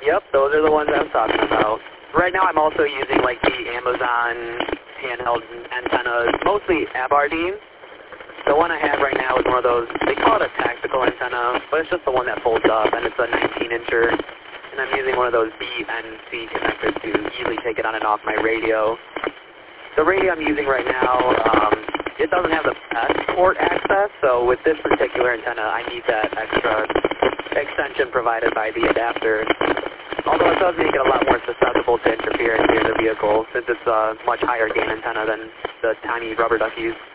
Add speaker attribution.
Speaker 1: Yep, those are the ones I'm talking about. Right now I'm also using like the Amazon handheld antennas, mostly Aberdeen. The one I have right now is one of those, they call it a tactical antenna, but it's just the one that folds up, and it's a 19-incher. And I'm using one of those BNC connectors to easily take it on and off my radio. The radio I'm using right now, it doesn't have the best port access, so with this particular antenna, I need that extra extension provided by the adapter. Although it does make it a lot more susceptible to interference in the vehicle, since it's a much higher gain antenna than the tiny rubber duckies.